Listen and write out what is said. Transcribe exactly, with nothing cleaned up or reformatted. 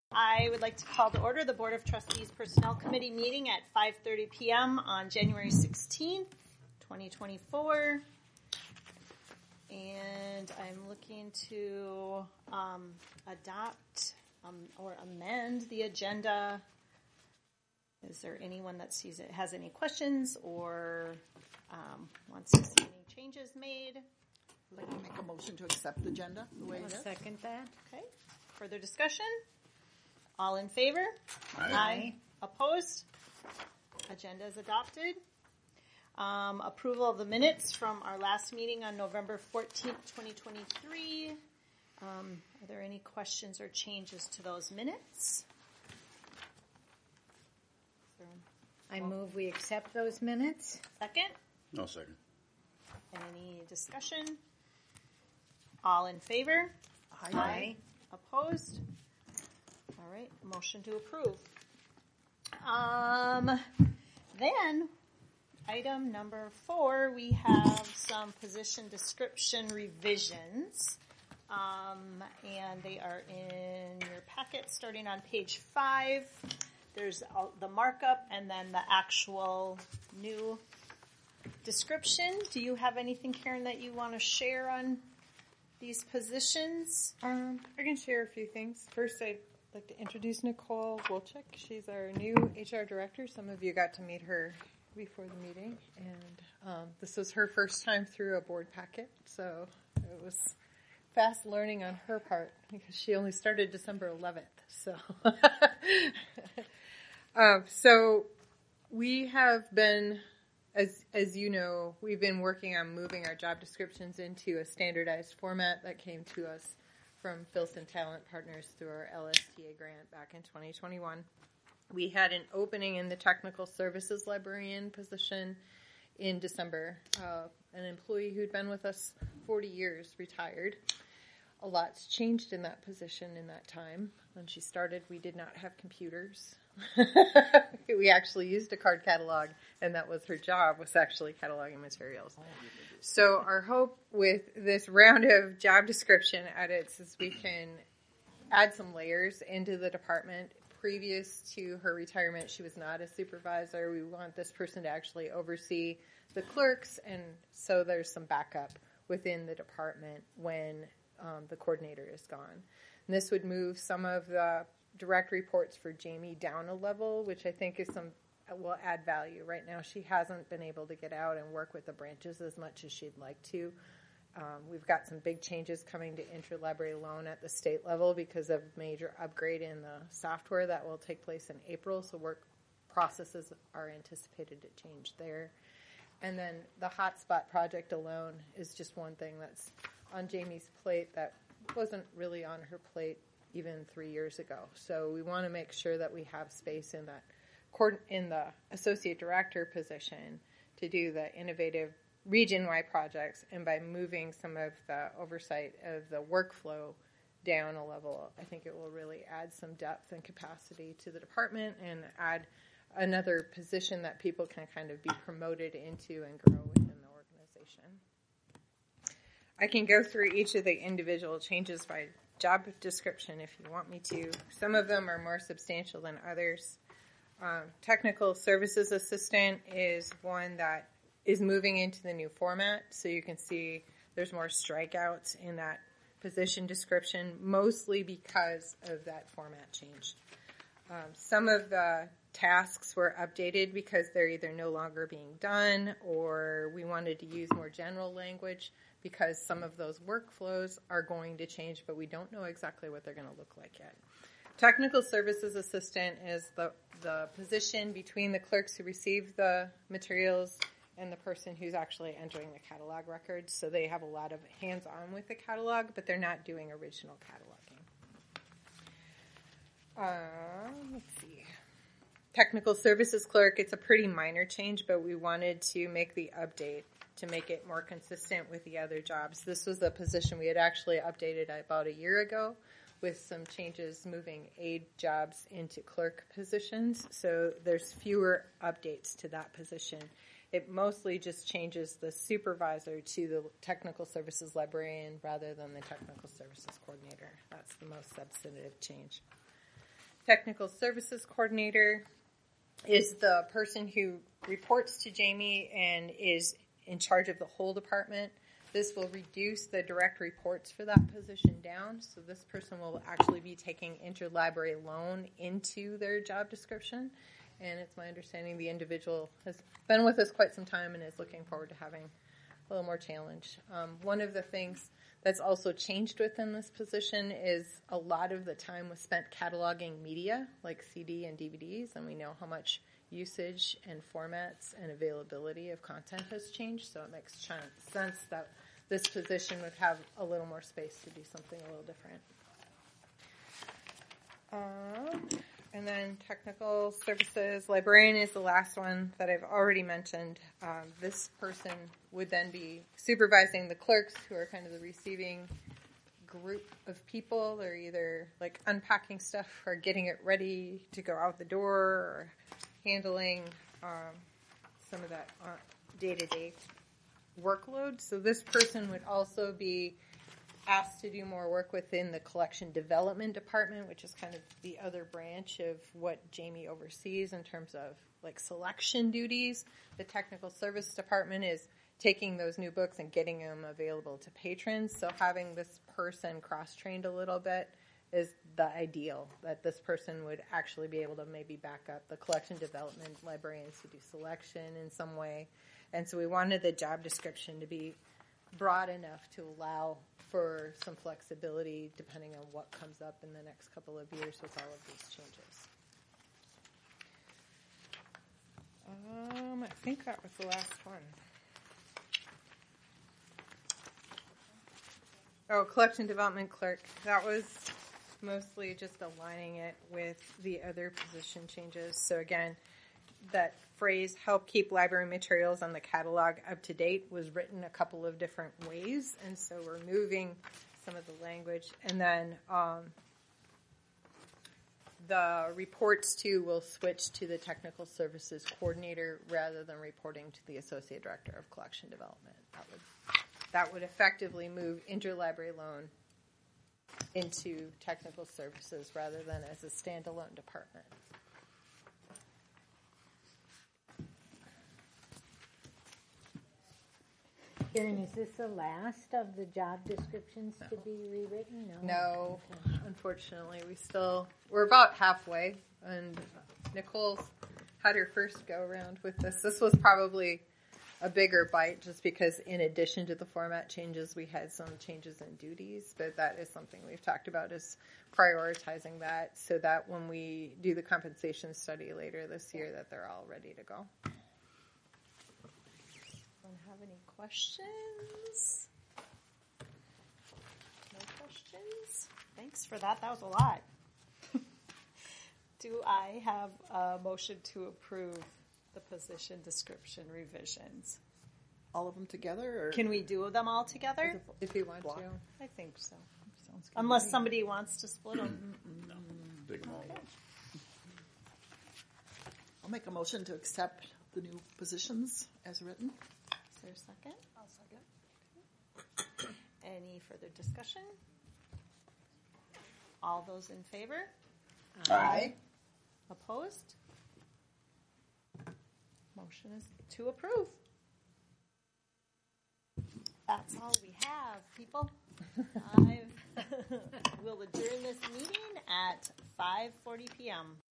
I would like to call to order the Board of Trustees Personnel Committee meeting at five thirty p.m. on January sixteenth, twenty twenty-four. And I'm looking to um, adopt um, or amend the agenda. Is there anyone that sees it, has any questions or um, wants to see any changes made? I'd like to make a motion to accept the agenda the way it is. Second that. Okay. Further discussion? All in favor? Aye. Aye. Opposed? Agenda is adopted. Um, approval of the minutes from our last meeting on November fourteenth, twenty twenty-three. Um, are there any questions or changes to those minutes? I move we accept those minutes. Second? No second. Any discussion? All in favor? Aye. Aye. Opposed? All right, motion to approve. Um, then, item number four, we have some position description revisions. Um, and they are in your packet starting on page five. There's the markup and then the actual new description. Do you have anything, Karen, that you want to share on these positions? Um, I can share a few things. First, I'd like to introduce Nicole Wolchek. She's our new H R director. Some of you got to meet her before the meeting, and um, this was her first time through a board packet, so it was fast learning on her part because she only started December eleventh. So, uh, so we have been, as as you know, we've been working on moving our job descriptions into a standardized format that came to us from Filson Talent Partners through our L S T A grant back in twenty twenty-one. We had an opening in the technical services librarian position in December. Uh, an employee who'd been with us forty years retired. A lot's changed in that position in that time. When she started, we did not have computers. We actually used a card catalog, and that was her job, was actually cataloging materials. So our hope with this round of job description edits is we can add some layers into the department. Previous to her retirement, she was not a supervisor. We want this person to actually oversee the clerks, and so there's some backup within the department when um, the coordinator is gone. And this would move some of the direct reports for Jamie down a level, which I think is some will add value. Right now, she hasn't been able to get out and work with the branches as much as she'd like to. Um, we've got some big changes coming to interlibrary loan at the state level because of major upgrade in the software that will take place in April. So work processes are anticipated to change there. And then the hotspot project alone is just one thing that's on Jamie's plate that wasn't really on her plate even three years ago. So we want to make sure that we have space in that in the associate director position to do the innovative region-wide projects, and by moving some of the oversight of the workflow down a level, I think it will really add some depth and capacity to the department and add another position that people can kind of be promoted into and grow within the organization. I can go through each of the individual changes by job description if you want me to. Some of them are more substantial than others. Um, technical services assistant is one that is moving into the new format, so you can see there's more strikeouts in that position description, mostly because of that format change. Um, some of the tasks were updated because they're either no longer being done, or we wanted to use more general language because some of those workflows are going to change, but we don't know exactly what they're going to look like yet. Technical services assistant is the, the position between the clerks who receive the materials and the person who's actually entering the catalog records. So they have a lot of hands-on with the catalog, but they're not doing original cataloging. Uh, let's see. Technical services clerk, it's a pretty minor change, but we wanted to make the update to make it more consistent with the other jobs. This was the position we had actually updated about a year ago with some changes moving aide jobs into clerk positions. So there's fewer updates to that position. It mostly just changes the supervisor to the technical services librarian rather than the technical services coordinator. That's the most substantive change. Technical Services Coordinator is the person who reports to Jamie and is in charge of the whole department. This will reduce the direct reports for that position down. So this person will actually be taking interlibrary loan into their job description. And it's my understanding the individual has been with us quite some time and is looking forward to having a little more challenge. Um, one of the things that's also changed within this position is a lot of the time was spent cataloging media like C D and D V Ds, and we know how much usage and formats and availability of content has changed, so it makes ch- sense that this position would have a little more space to do something a little different. Um, and then technical services librarian is the last one that I've already mentioned. Um, this person would then be supervising the clerks who are kind of the receiving group of people. They're either like unpacking stuff or getting it ready to go out the door or handling um, some of that uh, day-to-day workload. So this person would also be asked to do more work within the collection development department, which is kind of the other branch of what Jamie oversees in terms of like selection duties. The technical service department is taking those new books and getting them available to patrons. So having this person cross-trained a little bit is the ideal, that this person would actually be able to maybe back up the collection development librarians to do selection in some way. And so we wanted the job description to be broad enough to allow for some flexibility depending on what comes up in the next couple of years with all of these changes. Um, I think that was the last one. Oh, collection development clerk. That was mostly just aligning it with the other position changes. So again, that phrase, help keep library materials on the catalog up to date, was written a couple of different ways. And so we're moving some of the language. And then um, the reports to will switch to the technical services coordinator rather than reporting to the associate director of collection development. That would That would effectively move interlibrary loan into technical services rather than as a standalone department. Karen, is this the last of the job descriptions to be rewritten? No. No, Okay. unfortunately, we still, we're about halfway, and Nicole's had her first go around with this. This was probably a bigger bite just because in addition to the format changes, we had some changes in duties, but that is something we've talked about, is prioritizing that so that when we do the compensation study later this year that they're all ready to go. Don't have any questions? No questions? Thanks for that. That was a lot. Do I have a motion to approve the position description revisions? All of them together, or Can we do them all together? If you want Block. to. I think so. sounds good. Unless somebody wants to split them. Take them all. I'll make a motion to accept the new positions as written. Is there a second? I'll second. Any further discussion? All those in favor? Aye. Opposed? Motion is to approve. That's all we have, people. I will adjourn this meeting at five forty p.m.